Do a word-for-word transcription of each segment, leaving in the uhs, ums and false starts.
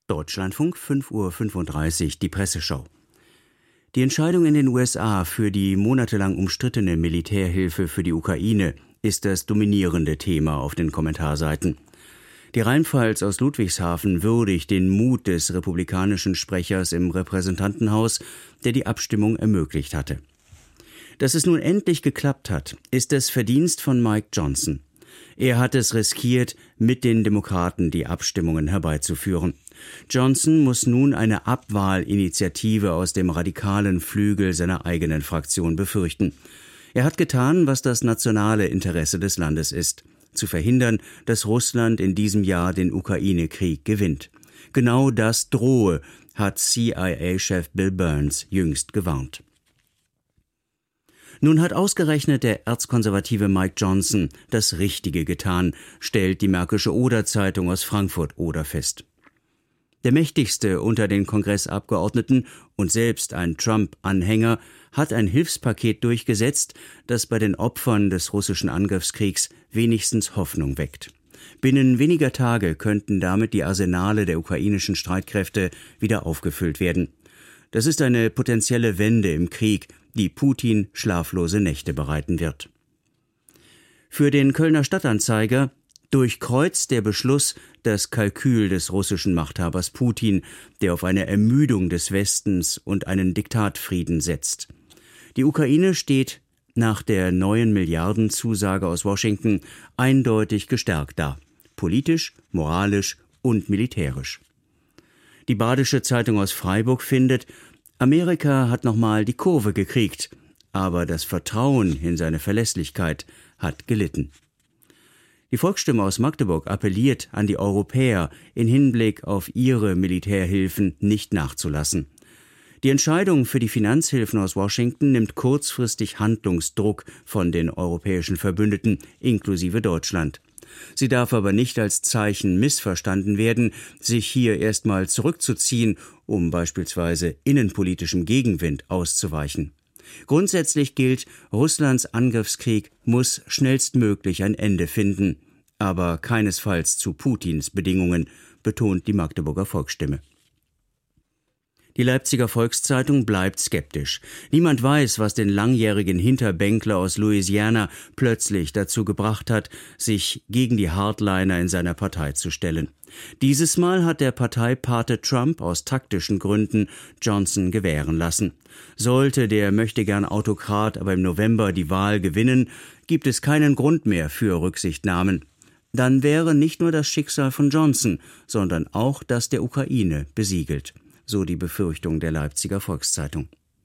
Deutschlandfunk, fünf Uhr fünfunddreißig, die Presseschau. Die Entscheidung in den U S A für die monatelang umstrittene Militärhilfe für die Ukraine ist das dominierende Thema auf den Kommentarseiten. Die Rheinpfalz aus Ludwigshafen würdigt den Mut des republikanischen Sprechers im Repräsentantenhaus, der die Abstimmung ermöglicht hatte. Dass es nun endlich geklappt hat, ist das Verdienst von Mike Johnson. Er hat es riskiert, mit den Demokraten die Abstimmungen herbeizuführen. Johnson muss nun eine Abwahlinitiative aus dem radikalen Flügel seiner eigenen Fraktion befürchten. Er hat getan, was das nationale Interesse des Landes ist: zu verhindern, dass Russland in diesem Jahr den Ukraine-Krieg gewinnt. Genau das drohe, hat C I A-Chef Bill Burns jüngst gewarnt. Nun hat ausgerechnet der erzkonservative Mike Johnson das Richtige getan, stellt die Märkische Oder-Zeitung aus Frankfurt-Oder fest. Der mächtigste unter den Kongressabgeordneten und selbst ein Trump-Anhänger hat ein Hilfspaket durchgesetzt, das bei den Opfern des russischen Angriffskriegs wenigstens Hoffnung weckt. Binnen weniger Tage könnten damit die Arsenale der ukrainischen Streitkräfte wieder aufgefüllt werden. Das ist eine potenzielle Wende im Krieg, die Putin schlaflose Nächte bereiten wird. Für den Kölner Stadtanzeiger durchkreuzt der Beschluss das Kalkül des russischen Machthabers Putin, der auf eine Ermüdung des Westens und einen Diktatfrieden setzt. Die Ukraine steht nach der neuen Milliardenzusage aus Washington eindeutig gestärkt da, politisch, moralisch und militärisch. Die Badische Zeitung aus Freiburg findet, Amerika hat nochmal die Kurve gekriegt, aber das Vertrauen in seine Verlässlichkeit hat gelitten. Die Volksstimme aus Magdeburg appelliert an die Europäer, in Hinblick auf ihre Militärhilfen nicht nachzulassen. Die Entscheidung für die Finanzhilfen aus Washington nimmt kurzfristig Handlungsdruck von den europäischen Verbündeten, inklusive Deutschland. Sie darf aber nicht als Zeichen missverstanden werden, sich hier erstmal zurückzuziehen, um beispielsweise innenpolitischem Gegenwind auszuweichen. Grundsätzlich gilt, Russlands Angriffskrieg muss schnellstmöglich ein Ende finden, aber keinesfalls zu Putins Bedingungen, betont die Magdeburger Volksstimme. Die Leipziger Volkszeitung bleibt skeptisch. Niemand weiß, was den langjährigen Hinterbänkler aus Louisiana plötzlich dazu gebracht hat, sich gegen die Hardliner in seiner Partei zu stellen. Dieses Mal hat der Parteipate Trump aus taktischen Gründen Johnson gewähren lassen. Sollte der Möchtegern-Autokrat aber im November die Wahl gewinnen, gibt es keinen Grund mehr für Rücksichtnahmen. Dann wäre nicht nur das Schicksal von Johnson, sondern auch das der Ukraine besiegelt. So die Befürchtung der Leipziger Volkszeitung.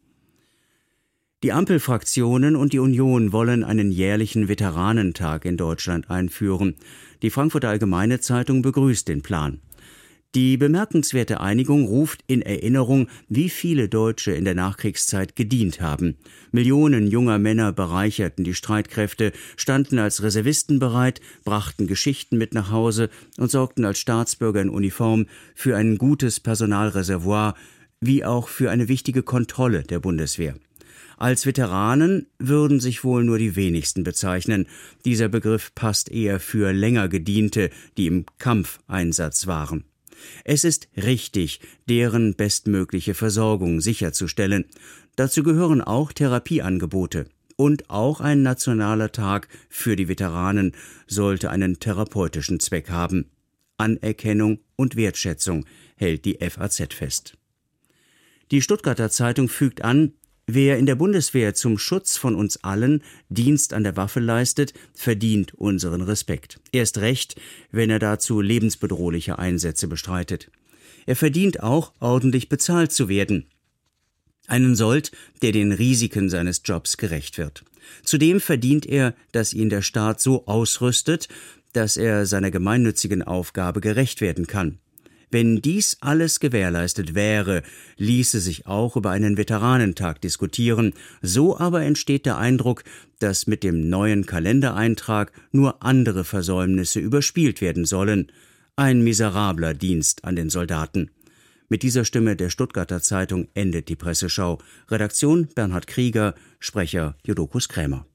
Die Ampelfraktionen und die Union wollen einen jährlichen Veteranentag in Deutschland einführen. Die Frankfurter Allgemeine Zeitung begrüßt den Plan. Die bemerkenswerte Einigung ruft in Erinnerung, wie viele Deutsche in der Nachkriegszeit gedient haben. Millionen junger Männer bereicherten die Streitkräfte, standen als Reservisten bereit, brachten Geschichten mit nach Hause und sorgten als Staatsbürger in Uniform für ein gutes Personalreservoir, wie auch für eine wichtige Kontrolle der Bundeswehr. Als Veteranen würden sich wohl nur die wenigsten bezeichnen. Dieser Begriff passt eher für länger Gediente, die im Kampfeinsatz waren. Es ist richtig, deren bestmögliche Versorgung sicherzustellen. Dazu gehören auch Therapieangebote. Und auch ein nationaler Tag für die Veteranen sollte einen therapeutischen Zweck haben. Anerkennung und Wertschätzung, hält die F A Z fest. Die Stuttgarter Zeitung fügt an, wer in der Bundeswehr zum Schutz von uns allen Dienst an der Waffe leistet, verdient unseren Respekt. Erst recht, wenn er dazu lebensbedrohliche Einsätze bestreitet. Er verdient auch, ordentlich bezahlt zu werden. Einen Sold, der den Risiken seines Jobs gerecht wird. Zudem verdient er, dass ihn der Staat so ausrüstet, dass er seiner gemeinnützigen Aufgabe gerecht werden kann. Wenn dies alles gewährleistet wäre, ließe sich auch über einen Veteranentag diskutieren. So aber entsteht der Eindruck, dass mit dem neuen Kalendereintrag nur andere Versäumnisse überspielt werden sollen. Ein miserabler Dienst an den Soldaten. Mit dieser Stimme der Stuttgarter Zeitung endet die Presseschau. Redaktion Bernhard Krieger, Sprecher Jodokus Krämer.